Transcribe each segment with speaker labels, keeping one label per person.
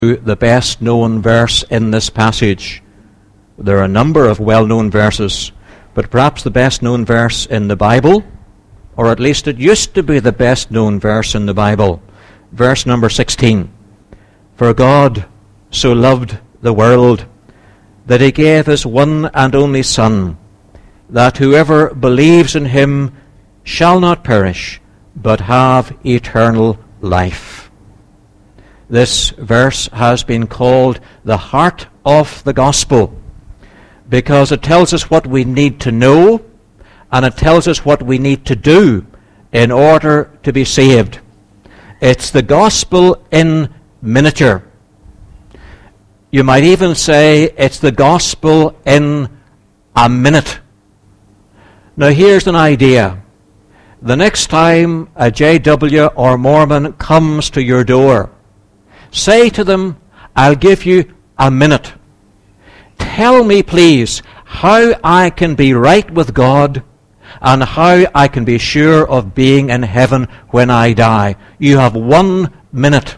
Speaker 1: The best known verse in this passage. There are a number of well-known verses, but perhaps the best known verse in the Bible, or at least it used to be the best known verse in the Bible, verse number 16. For God so loved the world that he gave his one and only Son, that whoever believes in him shall not perish, but have eternal life. This verse has been called the heart of the gospel because it tells us what we need to know and it tells us what we need to do in order to be saved. It's the gospel in miniature. You might even say it's the gospel in a minute. Now here's an idea. The next time a JW or Mormon comes to your door, say to them, I'll give you a minute. Tell me, please, how I can be right with God and how I can be sure of being in heaven when I die. You have 1 minute.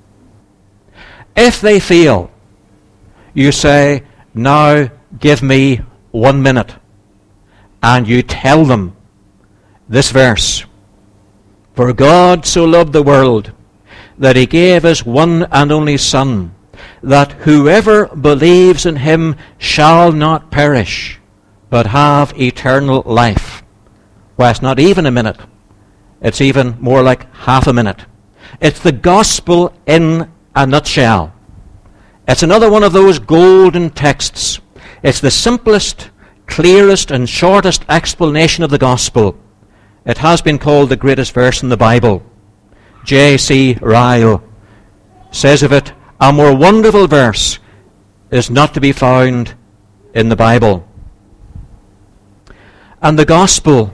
Speaker 1: If they fail, you say, now give me 1 minute. And you tell them this verse. For God so loved the world that he gave his one and only Son, that whoever believes in him shall not perish, but have eternal life. Well, it's not even a minute. It's even more like half a minute. It's the gospel in a nutshell. It's another one of those golden texts. It's the simplest, clearest, and shortest explanation of the gospel. It has been called the greatest verse in the Bible. J.C. Ryle says of it, a more wonderful verse is not to be found in the Bible. And the gospel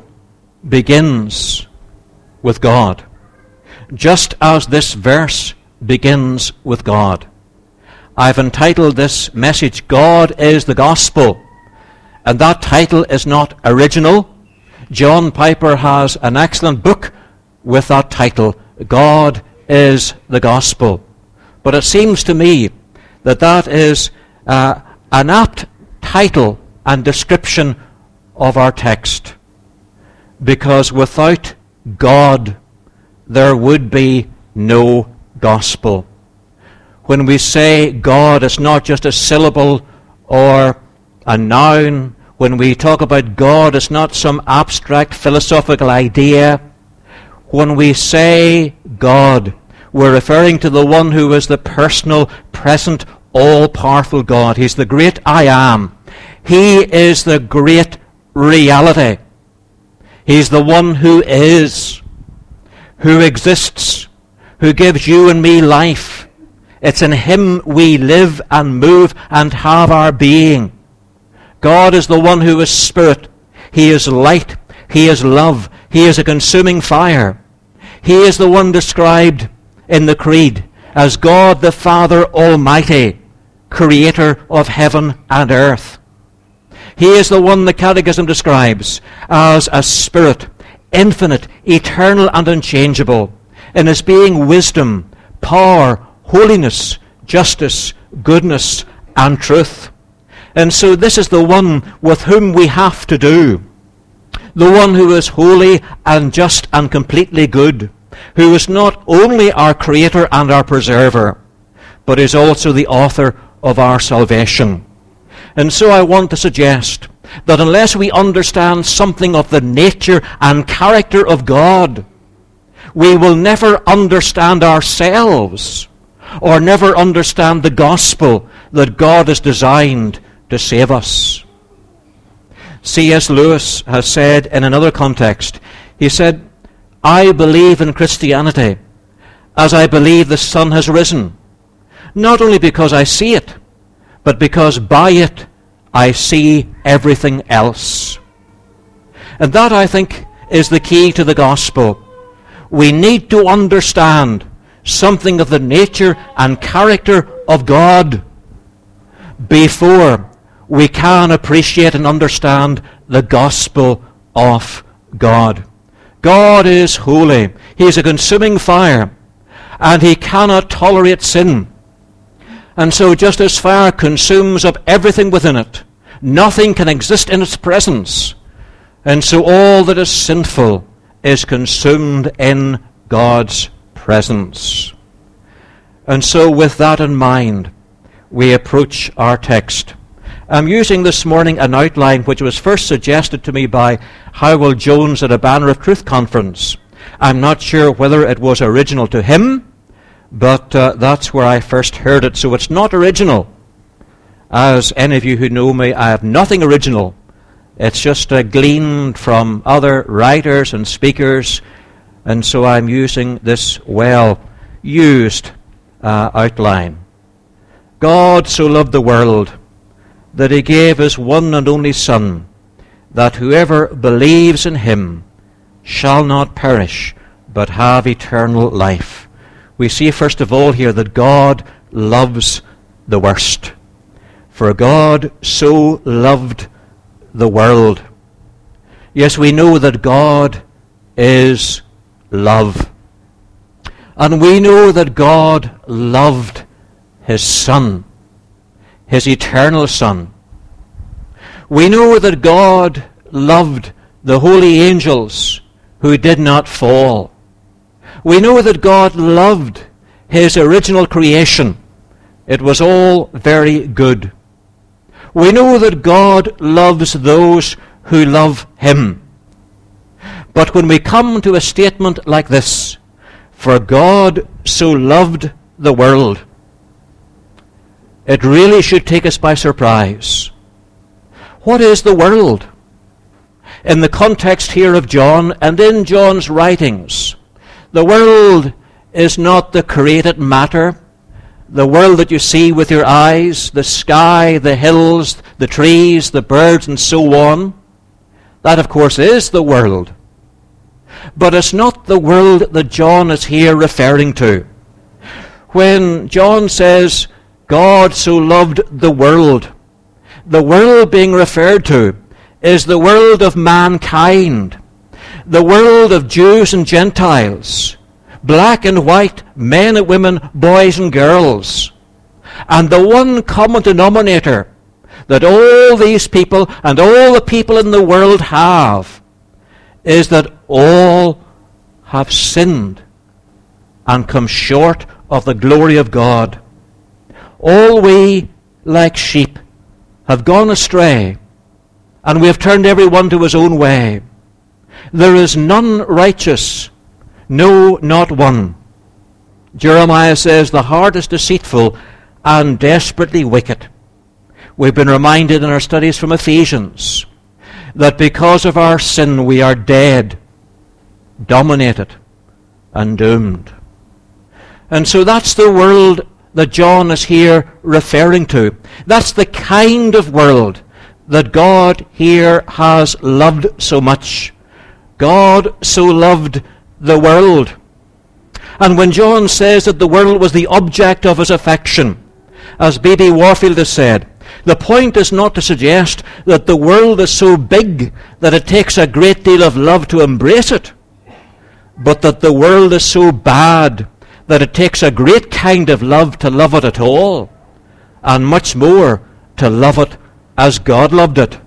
Speaker 1: begins with God, just as this verse begins with God. I've entitled this message, God is the Gospel, and that title is not original. John Piper has an excellent book with that title, God is the Gospel. But it seems to me that that is an apt title and description of our text. Because without God, there would be no gospel. When we say God, it's not just a syllable or a noun. When we talk about God, it's not some abstract philosophical idea. When we say God, we're referring to the one who is the personal, present, all-powerful God. He's the great I am. He is the great reality. He's the one who is, who exists, who gives you and me life. It's in him we live and move and have our being. God is the one who is spirit. He is light. He is love. He is a consuming fire. He is the one described in the Creed as God the Father Almighty, creator of heaven and earth. He is the one the Catechism describes as a spirit, infinite, eternal, and unchangeable, in his being wisdom, power, holiness, justice, goodness, and truth. And so this is the one with whom we have to do. The one who is holy and just and completely good, who is not only our creator and our preserver, but is also the author of our salvation. And so I want to suggest that unless we understand something of the nature and character of God, we will never understand ourselves or never understand the gospel that God has designed to save us. C.S. Lewis has said in another context, he said, I believe in Christianity as I believe the sun has risen, not only because I see it, but because by it I see everything else. And that, I think, is the key to the gospel. We need to understand something of the nature and character of God before we can appreciate and understand the gospel of God. God is holy. He is a consuming fire, and he cannot tolerate sin. And so just as fire consumes up everything within it, nothing can exist in its presence. And so all that is sinful is consumed in God's presence. And so with that in mind, we approach our text. I'm using this morning an outline which was first suggested to me by Howell Jones at a Banner of Truth conference. I'm not sure whether it was original to him, but that's where I first heard it. So it's not original. As any of you who know me, I have nothing original. It's just gleaned from other writers and speakers, and so I'm using this well-used outline. God so loved the world that he gave his one and only Son, that whoever believes in him shall not perish, but have eternal life. We see first of all here that God loves the worst. For God so loved the world. Yes, we know that God is love. And we know that God loved his Son, his eternal Son. We know that God loved the holy angels who did not fall. We know that God loved his original creation. It was all very good. We know that God loves those who love him. But when we come to a statement like this, for God so loved the world, it really should take us by surprise. What is the world? In the context here of John and in John's writings, the world is not the created matter, the world that you see with your eyes, the sky, the hills, the trees, the birds, and so on. That, of course, is the world. But it's not the world that John is here referring to. When John says, God so loved the world being referred to is the world of mankind, the world of Jews and Gentiles, black and white, men and women, boys and girls. And the one common denominator that all these people and all the people in the world have is that all have sinned and come short of the glory of God. All we, like sheep, have gone astray, and we have turned every one to his own way. There is none righteous, no, not one. Jeremiah says, the heart is deceitful and desperately wicked. We've been reminded in our studies from Ephesians that because of our sin we are dead, dominated, and doomed. And so that's the world that John is here referring to. That's the kind of world that God here has loved so much. God so loved the world. And when John says that the world was the object of his affection, as B.B. Warfield has said, the point is not to suggest that the world is so big that it takes a great deal of love to embrace it, but that the world is so bad that it takes a great kind of love to love it at all, and much more to love it as God loved it.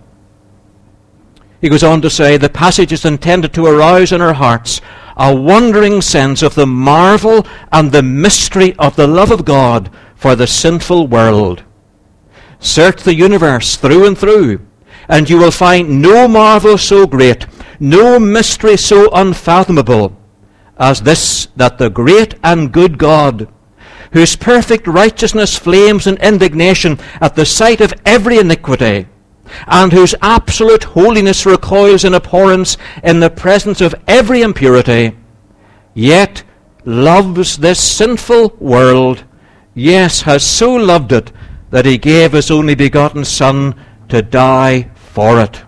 Speaker 1: He goes on to say, the passage is intended to arouse in our hearts a wondering sense of the marvel and the mystery of the love of God for the sinful world. Search the universe through and through, and you will find no marvel so great, no mystery so unfathomable as this, that the great and good God, whose perfect righteousness flames in indignation at the sight of every iniquity, and whose absolute holiness recoils in abhorrence in the presence of every impurity, yet loves this sinful world, yes, has so loved it that he gave his only begotten Son to die for it.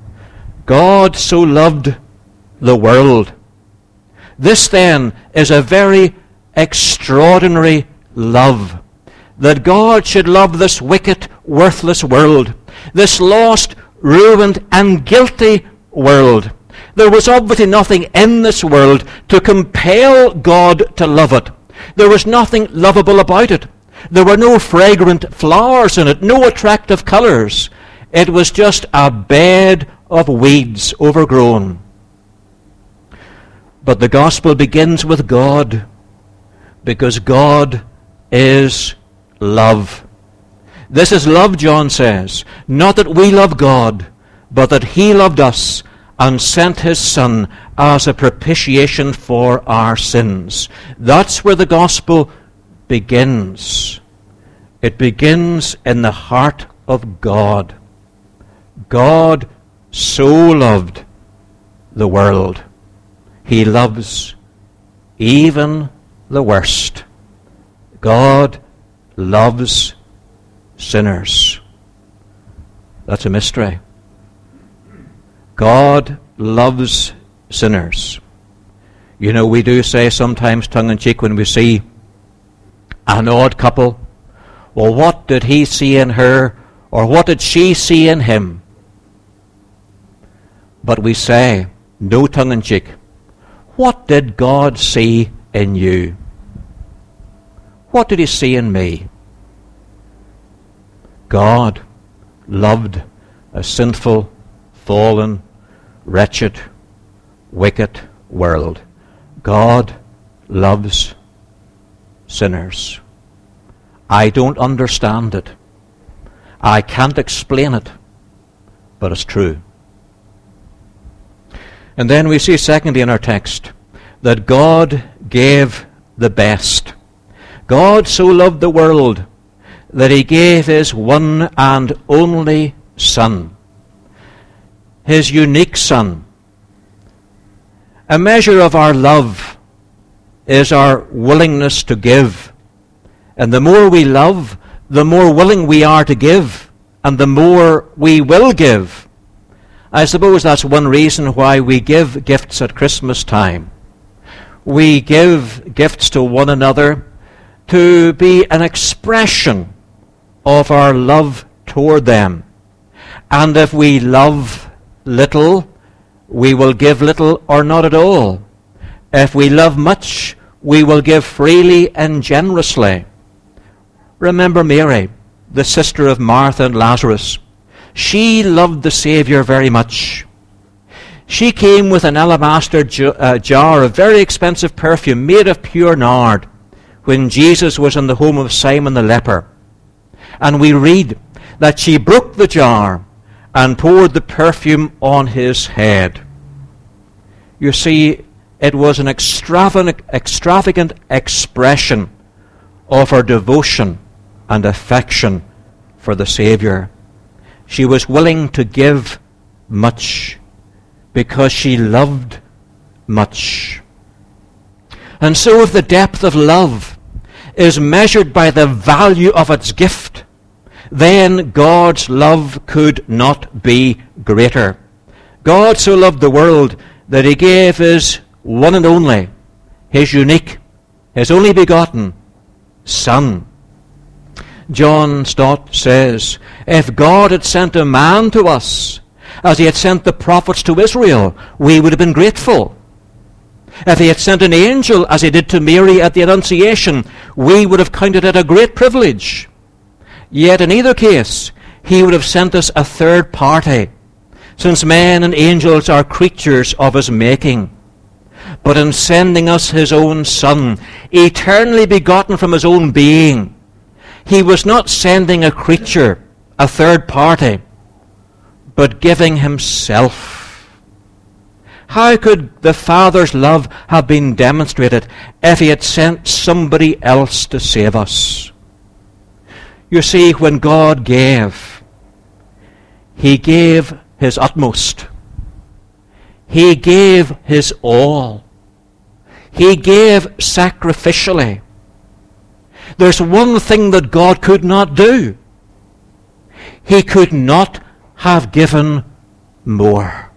Speaker 1: God so loved the world. This then is a very extraordinary love, that God should love this wicked, worthless world, this lost, ruined, and guilty world. There was obviously nothing in this world to compel God to love it. There was nothing lovable about it. There were no fragrant flowers in it, no attractive colours. It was just a bed of weeds overgrown. But the gospel begins with God, because God is love. This is love, John says, not that we love God, but that he loved us and sent his Son as a propitiation for our sins. That's where the gospel begins. It begins in the heart of God. God so loved the world. He loves even the worst. God loves sinners. That's a mystery. God loves sinners. You know, we do say sometimes tongue-in-cheek when we see an odd couple, well, what did he see in her, or what did she see in him? But we say, no tongue-in-cheek, what did God see in you? What did he see in me? God loved a sinful, fallen, wretched, wicked world. God loves sinners. I don't understand it. I can't explain it, but it's true. And then we see, secondly, in our text, that God gave the best. God so loved the world that he gave his one and only Son, his unique Son. A measure of our love is our willingness to give. And the more we love, the more willing we are to give, and the more we will give. I suppose that's one reason why we give gifts at Christmas time. We give gifts to one another to be an expression of our love toward them. And if we love little, we will give little or not at all. If we love much, we will give freely and generously. Remember Mary, the sister of Martha and Lazarus. She loved the Saviour very much. She came with an alabaster jar of very expensive perfume made of pure nard when Jesus was in the home of Simon the leper. And we read that she broke the jar and poured the perfume on his head. You see, it was an extravagant expression of her devotion and affection for the Saviour. She was willing to give much because she loved much. And so if the depth of love is measured by the value of its gift, then God's love could not be greater. God so loved the world that he gave his one and only, his unique, his only begotten Son. John Stott says, if God had sent a man to us as he had sent the prophets to Israel, we would have been grateful. If he had sent an angel as he did to Mary at the Annunciation, we would have counted it a great privilege. Yet in either case, he would have sent us a third party, since men and angels are creatures of his making. But in sending us his own Son, eternally begotten from his own being, he was not sending a creature, a third party, but giving himself. How could the Father's love have been demonstrated if he had sent somebody else to save us? You see, when God gave, he gave his utmost. He gave his all. He gave sacrificially. There's one thing that God could not do. He could not have given more.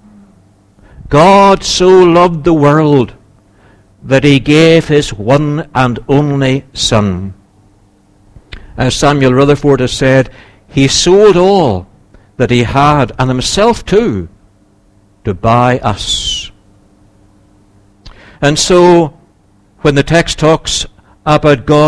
Speaker 1: God so loved the world that he gave his one and only Son. As Samuel Rutherford has said, he sold all that he had, and himself too, to buy us. And so, when the text talks about God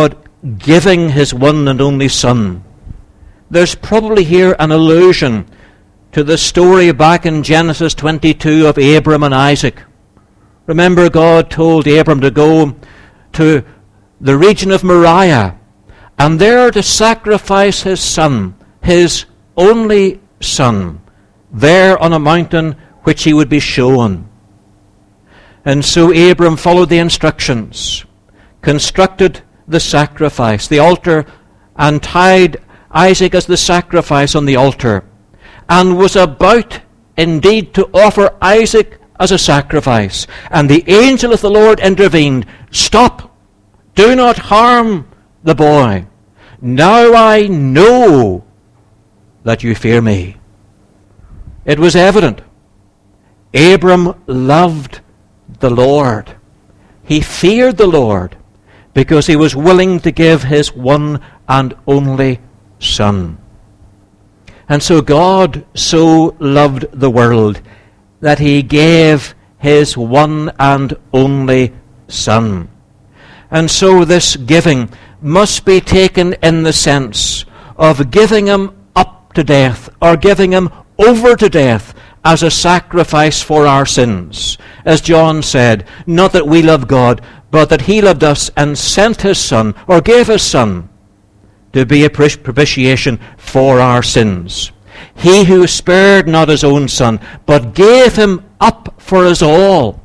Speaker 1: giving his one and only Son, there's probably here an allusion to the story back in Genesis 22 of Abram and Isaac. Remember, God told Abram to go to the region of Moriah, and there to sacrifice his son, his only son, there on a mountain which he would be shown. And so Abram followed the instructions, constructed the sacrifice, the altar, and tied Isaac as the sacrifice on the altar, and was about indeed to offer Isaac as a sacrifice. And the angel of the Lord intervened. Stop! Do not harm the boy. Now I know that you fear me. It was evident. Abram loved the Lord. He feared the Lord because he was willing to give his one and only Son. And so God so loved the world that he gave his one and only Son. And so this giving must be taken in the sense of giving him up to death, or giving him over to death as a sacrifice for our sins. As John said, not that we love God, but that he loved us and sent his Son, or gave his Son, to be a propitiation for our sins. He who spared not his own Son, but gave him up for us all.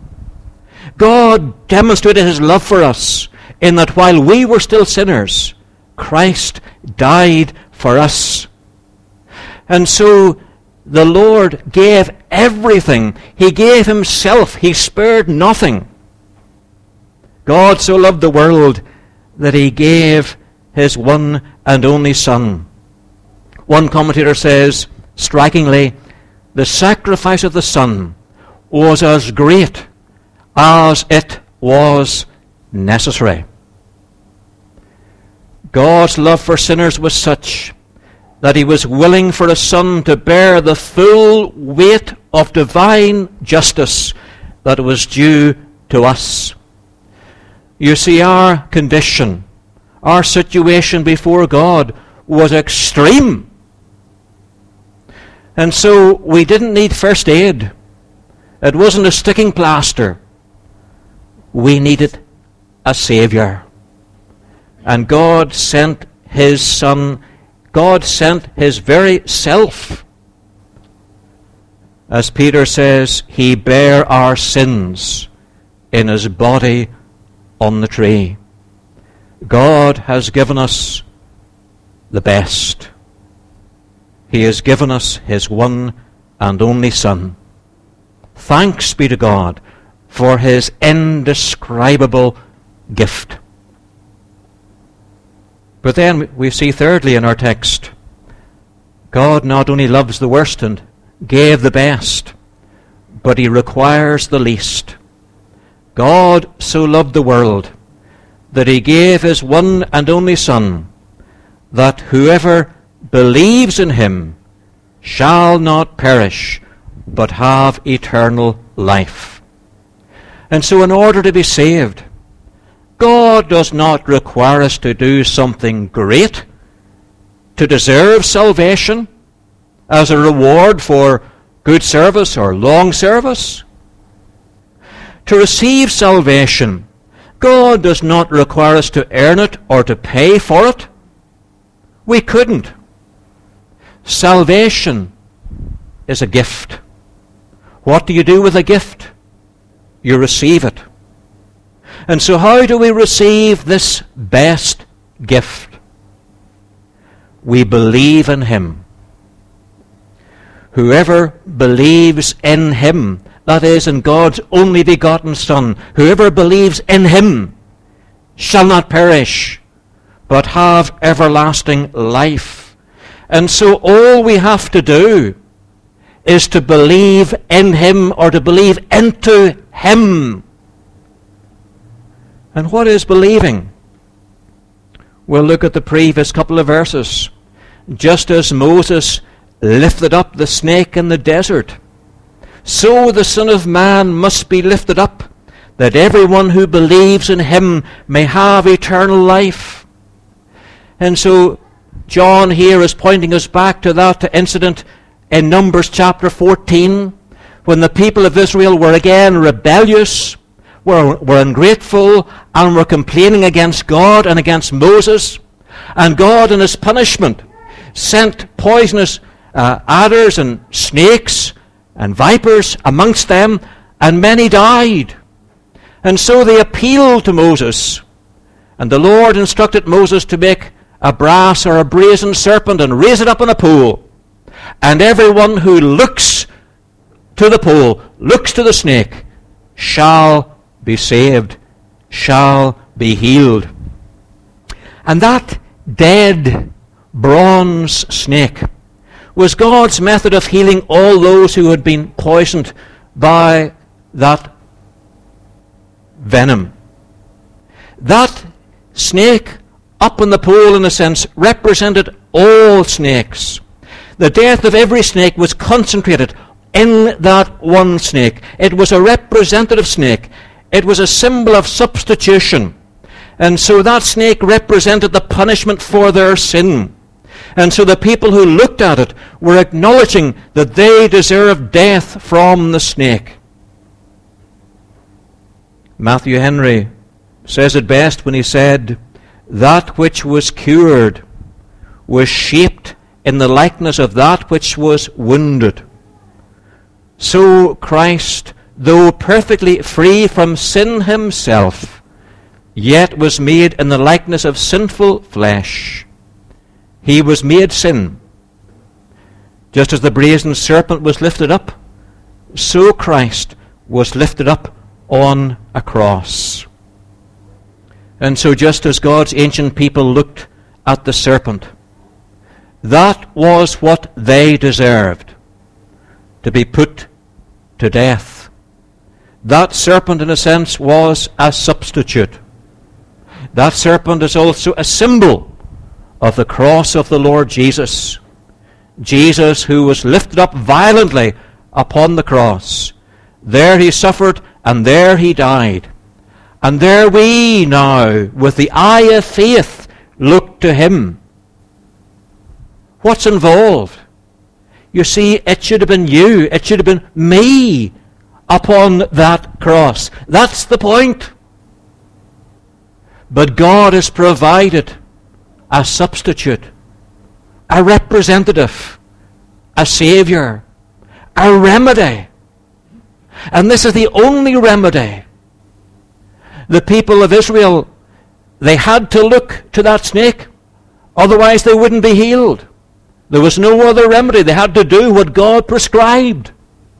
Speaker 1: God demonstrated his love for us in that while we were still sinners, Christ died for us. And so the Lord gave everything. He gave himself. He spared nothing. God so loved the world that he gave his one and only Son. One commentator says, strikingly, the sacrifice of the Son was as great as it was necessary. God's love for sinners was such that he was willing for a Son to bear the full weight of divine justice that was due to us. You see, our condition, our situation before God was extreme. And so we didn't need first aid. It wasn't a sticking plaster. We needed a Savior. And God sent his Son. God sent his very self. As Peter says, he bare our sins in his body on the tree. God has given us the best. He has given us his one and only Son. Thanks be to God for his indescribable gift. But then we see thirdly in our text, God not only loves the worst and gave the best, but he requires the least. God so loved the world that he gave his one and only Son, that whoever believes in him shall not perish, but have eternal life. And so in order to be saved, God does not require us to do something great to deserve salvation as a reward for good service or long service. To receive salvation, God does not require us to earn it or to pay for it. We couldn't. Salvation is a gift. What do you do with a gift? You receive it. And so how do we receive this best gift? We believe in him. Whoever believes in him, that is, in God's only begotten Son, whoever believes in him shall not perish, but have everlasting life. And so all we have to do is to believe in him, or to believe into him. And what is believing? We'll look at the previous couple of verses. Just as Moses lifted up the snake in the desert, so the Son of Man must be lifted up, that everyone who believes in him may have eternal life. And so John here is pointing us back to that incident in Numbers chapter 14, when the people of Israel were again rebellious, were ungrateful, and were complaining against God and against Moses. And God, in his punishment, sent poisonous adders and snakes and vipers amongst them, and many died. And so they appealed to Moses, and the Lord instructed Moses to make a brass or a brazen serpent and raise it up in a pole. And everyone who looks to the pole, looks to the snake, shall be saved, shall be healed. And that dead bronze snake was God's method of healing all those who had been poisoned by that venom. That snake up on the pole, in a sense, represented all snakes. The death of every snake was concentrated in that one snake. It was a representative snake. It was a symbol of substitution. And so that snake represented the punishment for their sin. And so the people who looked at it were acknowledging that they deserved death from the snake. Matthew Henry says it best when he said, "That which was cured was shaped in the likeness of that which was wounded." So Christ, though perfectly free from sin himself, yet was made in the likeness of sinful flesh. He was made sin. Just as the brazen serpent was lifted up, so Christ was lifted up on a cross. And so just as God's ancient people looked at the serpent, that was what they deserved, to be put to death. That serpent, in a sense, was a substitute. That serpent is also a symbol of the cross of the Lord Jesus. Jesus, who was lifted up violently upon the cross. There he suffered, and there he died. And there we now, with the eye of faith, look to him. What's involved? You see, it should have been you, it should have been me upon that cross. That's the point. But God has provided a substitute, a representative, a Savior, a remedy. And this is the only remedy. The people of Israel, they had to look to that snake, otherwise they wouldn't be healed. There was no other remedy. They had to do what God prescribed.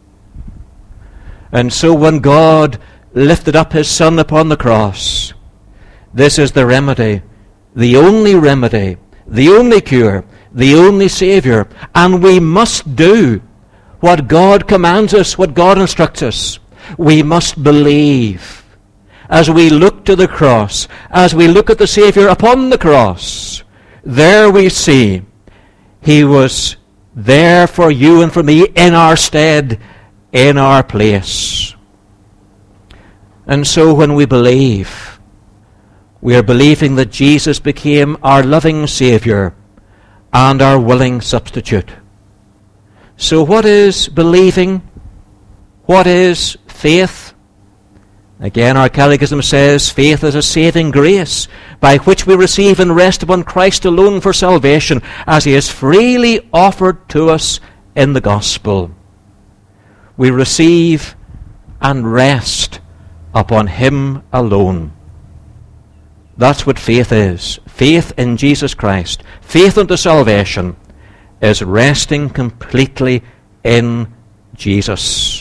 Speaker 1: And so when God lifted up his Son upon the cross, this is the remedy, the only cure, the only Savior. And we must do what God commands us, what God instructs us. We must believe. As we look to the cross, as we look at the Savior upon the cross, there we see he was there for you and for me in our stead, in our place. And so when we believe, we are believing that Jesus became our loving Savior and our willing substitute. So what is believing? What is faith? Again, our catechism says, faith is a saving grace by which we receive and rest upon Christ alone for salvation, as he is freely offered to us in the gospel. We receive and rest upon him alone. That's what faith is. Faith in Jesus Christ, faith unto salvation, is resting completely in Jesus.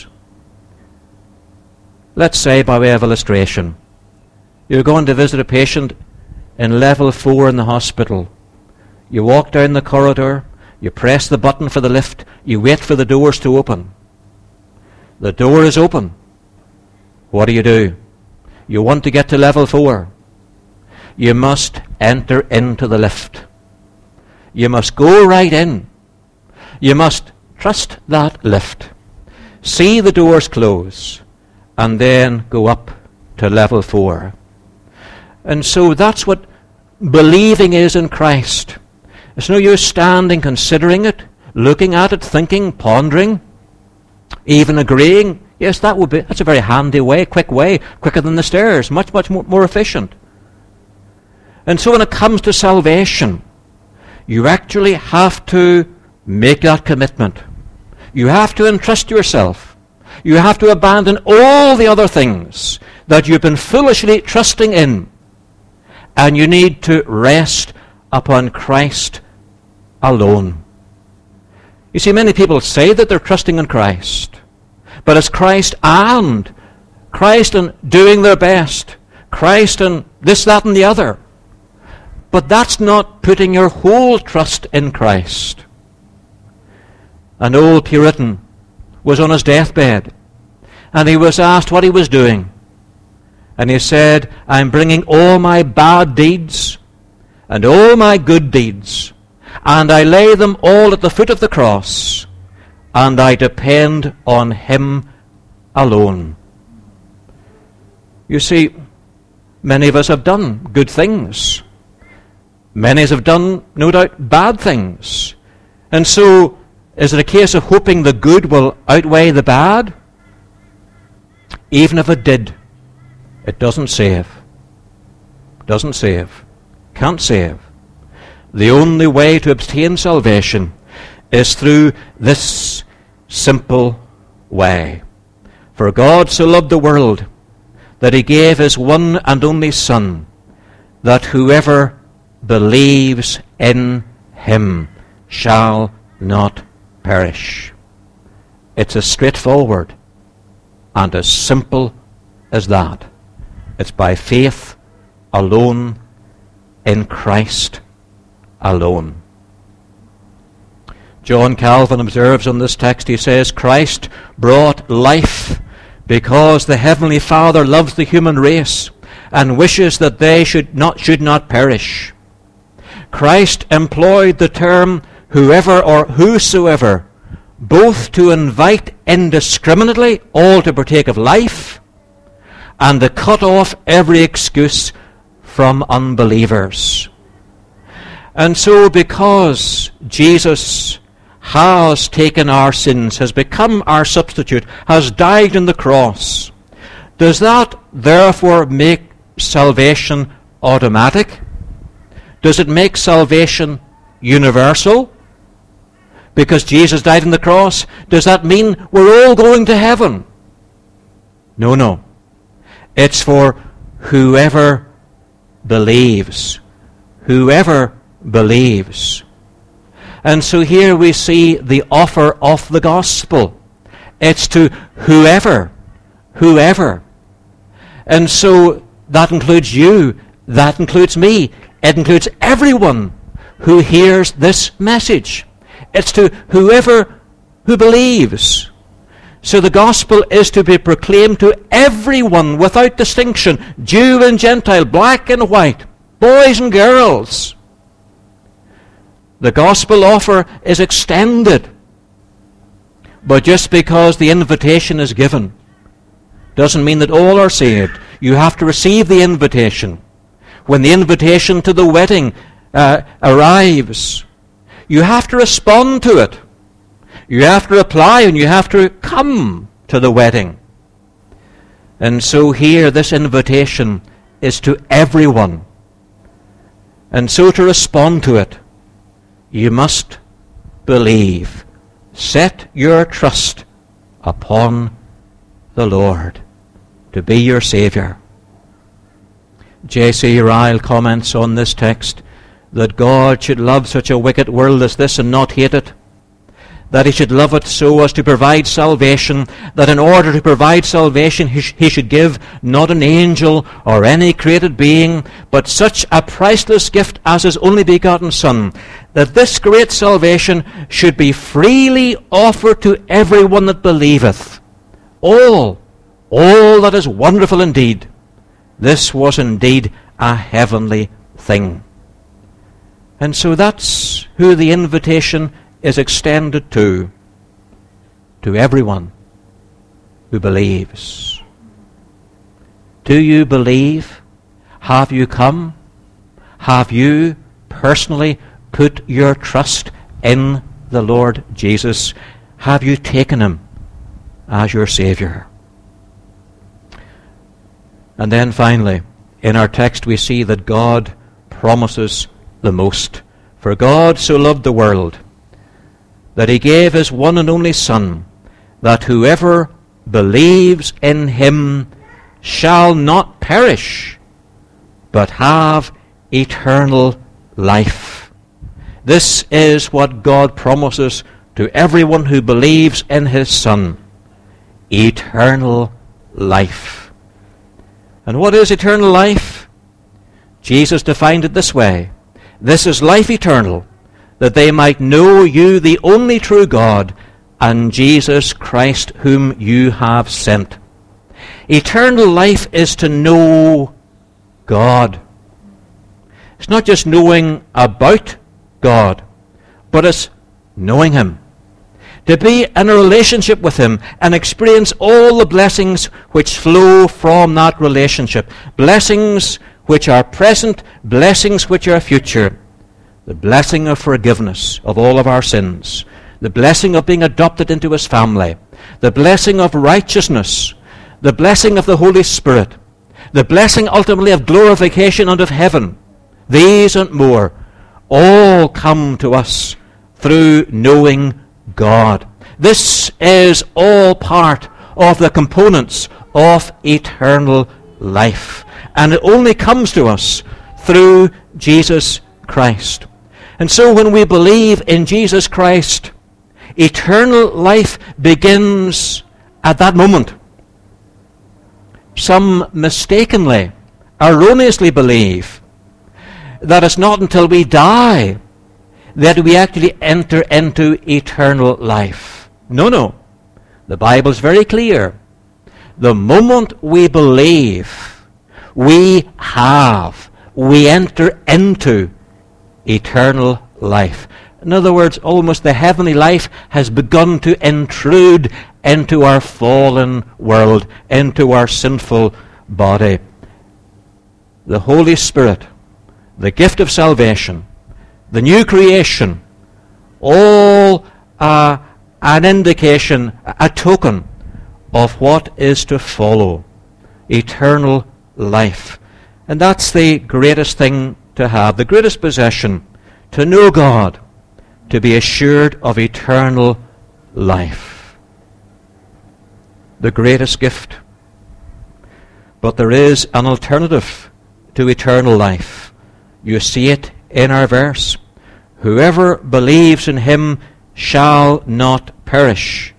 Speaker 1: Let's say, by way of illustration, you're going to visit a patient in level 4 in the hospital. You walk down the corridor, you press the button for the lift, you wait for the doors to open. The door is open. What do? You want to get to level 4. You must enter into the lift. You must go right in. You must trust that lift. See the doors close, and then go up to level 4. And so that's what believing is in Christ. It's no use standing, considering it, looking at it, thinking, pondering, even agreeing. Yes, that's a very handy way, quick way, quicker than the stairs, much more efficient. And so when it comes to salvation, you actually have to make that commitment. You have to entrust yourself. You have to abandon all the other things that you've been foolishly trusting in. And you need to rest upon Christ alone. You see, many people say that they're trusting in Christ. But it's Christ and doing their best. Christ and this, that, and the other. But that's not putting your whole trust in Christ. An old Puritan was on his deathbed, and he was asked what he was doing. And he said, I'm bringing all my bad deeds and all my good deeds, and I lay them all at the foot of the cross, and I depend on Him alone. You see, many of us have done good things. Many have done, no doubt, bad things. And so, is it a case of hoping the good will outweigh the bad? Even if it did, it doesn't save. Doesn't save. Can't save. The only way to obtain salvation is through this simple way. For God so loved the world that He gave His one and only Son, that whoever believes in Him shall not perish. It's as straightforward and as simple as that. It's by faith alone, in Christ alone. John Calvin observes on this text, he says, Christ brought life because the Heavenly Father loves the human race and wishes that they should not perish. Christ employed the term whoever or whosoever, both to invite indiscriminately all to partake of life and to cut off every excuse from unbelievers. And so because Jesus has taken our sins, has become our substitute, has died on the cross, does that therefore make salvation automatic? Does it make salvation universal? Because Jesus died on the cross, does that mean we're all going to heaven? No. It's for whoever believes. Whoever believes. And so here we see the offer of the gospel. It's to whoever. And so that includes you, that includes me, it includes everyone who hears this message. It's to whoever who believes. So the gospel is to be proclaimed to everyone without distinction, Jew and Gentile, black and white, boys and girls. The gospel offer is extended. But just because the invitation is given doesn't mean that all are saved. You have to receive the invitation. When the invitation to the wedding arrives, you have to respond to it. You have to reply and you have to come to the wedding. And so here this invitation is to everyone. And so to respond to it, you must believe. Set your trust upon the Lord to be your Saviour. J.C. Ryle comments on this text that God should love such a wicked world as this and not hate it. That He should love it so as to provide salvation, that in order to provide salvation He should give not an angel or any created being, but such a priceless gift as His only begotten Son, that this great salvation should be freely offered to everyone that believeth. All that is wonderful indeed. This was indeed a heavenly thing. And so that's who the invitation is extended to everyone who believes. Do you believe? Have you come? Have you personally put your trust in the Lord Jesus? Have you taken him as your Saviour? And then finally, in our text we see that God promises the most. For God so loved the world that he gave his one and only Son, that whoever believes in him shall not perish, but have eternal life. This is what God promises to everyone who believes in his Son: eternal life. And what is eternal life? Jesus defined it this way: this is life eternal, that they might know you, the only true God, and Jesus Christ, whom you have sent. Eternal life is to know God. It's not just knowing about God, but it's knowing him. To be in a relationship with him and experience all the blessings which flow from that relationship. Blessings which are present, blessings which are future. The blessing of forgiveness of all of our sins. The blessing of being adopted into his family. The blessing of righteousness. The blessing of the Holy Spirit. The blessing ultimately of glorification and of heaven. These and more all come to us through knowing God. This is all part of the components of eternal life. And it only comes to us through Jesus Christ. And so when we believe in Jesus Christ, eternal life begins at that moment. Some mistakenly, erroneously believe that it's not until we die that we actually enter into eternal life. No. The Bible's very clear. The moment we believe, we enter into eternal life. In other words, almost the heavenly life has begun to intrude into our fallen world, into our sinful body. The Holy Spirit, the gift of salvation, the new creation, all an indication, a token of what is to follow, eternal life. And that's the greatest thing to have, the greatest possession, to know God, to be assured of eternal life. The greatest gift. But there is an alternative to eternal life. You see it in our verse. Whoever believes in him shall not perish,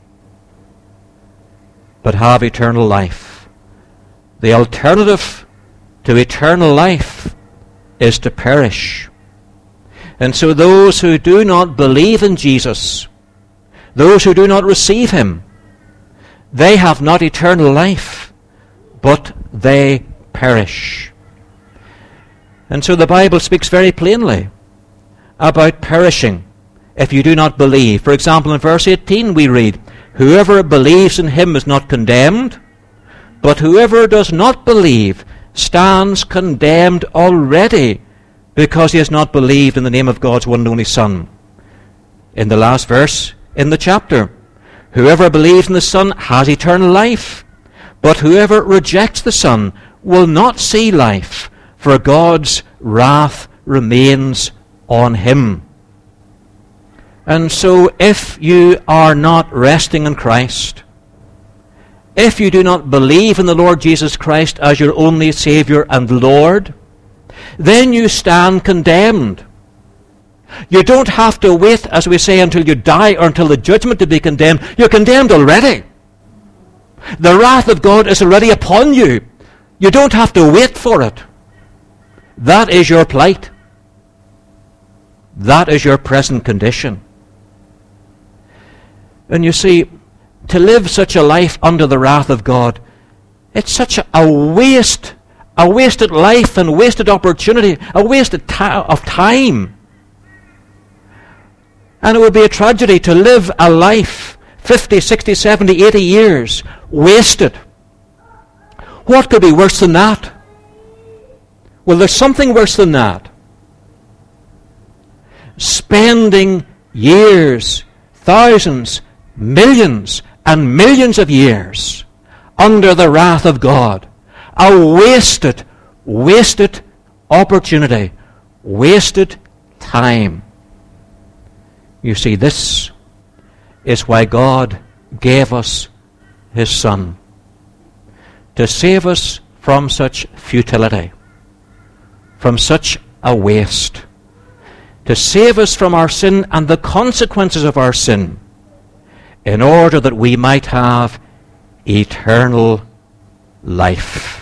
Speaker 1: but have eternal life. The alternative to eternal life is to perish. And so those who do not believe in Jesus, those who do not receive him, they have not eternal life, but they perish. And so the Bible speaks very plainly about perishing if you do not believe. For example, in verse 18 we read, whoever believes in him is not condemned, but whoever does not believe stands condemned already, because he has not believed in the name of God's one and only Son. In the last verse in the chapter, whoever believes in the Son has eternal life, but whoever rejects the Son will not see life, for God's wrath remains on him. And so if you are not resting in Christ, if you do not believe in the Lord Jesus Christ as your only Saviour and Lord, then you stand condemned. You don't have to wait, as we say, until you die or until the judgment to be condemned. You're condemned already. The wrath of God is already upon you. You don't have to wait for it. That is your plight. That is your present condition. And you see, to live such a life under the wrath of God, it's such a wasted life and wasted opportunity, a waste of time. And it would be a tragedy to live a life 50, 60, 70, 80 years wasted. What could be worse than that? Well, there's something worse than that. spending years, thousands, millions, and millions of years under the wrath of God. A wasted opportunity, wasted time. You see, this is why God gave us his Son, to save us from such futility, from such a waste, to save us from our sin and the consequences of our sin, in order that we might have eternal life.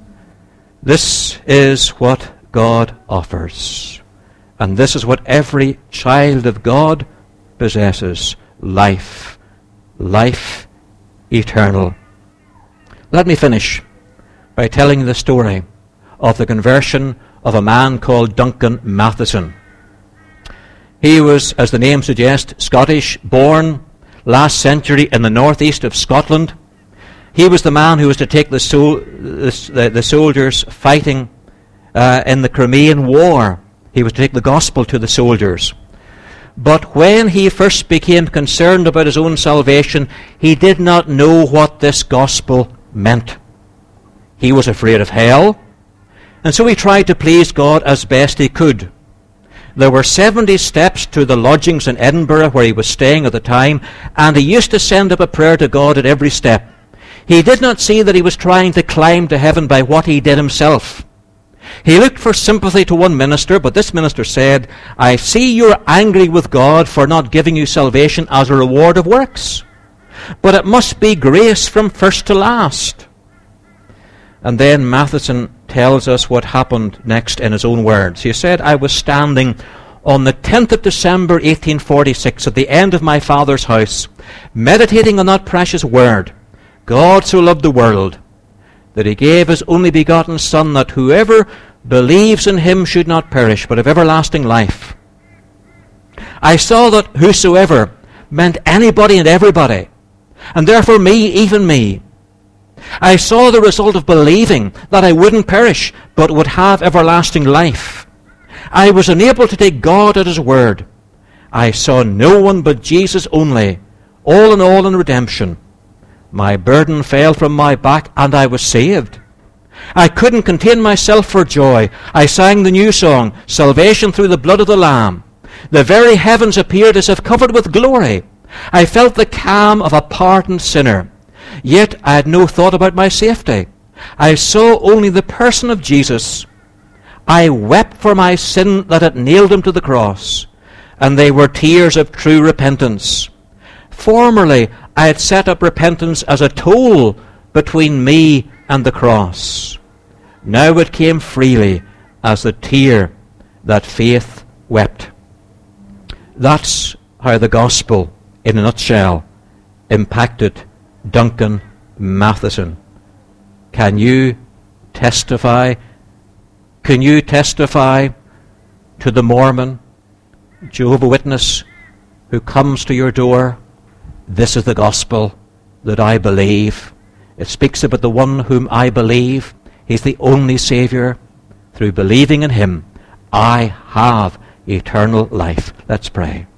Speaker 1: This is what God offers, and this is what every child of God possesses: life, life eternal. Let me finish by telling the story of the conversion of a man called Duncan Matheson. He was, as the name suggests, Scottish, born last century in the northeast of Scotland. He was the man who was to take the soldiers fighting in the Crimean War. He was to take the gospel to the soldiers. But when he first became concerned about his own salvation, he did not know what this gospel meant. He was afraid of hell, and so he tried to please God as best he could. There were 70 steps to the lodgings in Edinburgh where he was staying at the time, and he used to send up a prayer to God at every step. He did not see that he was trying to climb to heaven by what he did himself. He looked for sympathy to one minister, but this minister said, "I see you're angry with God for not giving you salvation as a reward of works. But it must be grace from first to last." And then Matheson tells us what happened next in his own words. He said, "I was standing on the 10th of December 1846 at the end of my father's house, meditating on that precious word, God so loved the world, that he gave his only begotten Son, that whoever believes in him should not perish, but have everlasting life. I saw that whosoever meant anybody and everybody, and therefore me, even me. I saw the result of believing that I wouldn't perish, but would have everlasting life. I was unable to take God at his word. I saw no one but Jesus only, all in redemption. My burden fell from my back, and I was saved. I couldn't contain myself for joy. I sang the new song, Salvation Through the Blood of the Lamb. The very heavens appeared as if covered with glory. I felt the calm of a pardoned sinner. Yet I had no thought about my safety. I saw only the person of Jesus. I wept for my sin that had nailed him to the cross, and they were tears of true repentance. Formerly I had set up repentance as a toll between me and the cross. Now it came freely as the tear that faith wept." That's how the gospel, in a nutshell, impacted Duncan Matheson. Can you testify? Can you testify to the Mormon, Jehovah's Witness, who comes to your door? This is the gospel that I believe. It speaks about the one whom I believe. He's the only Savior. Through believing in him, I have eternal life. Let's pray.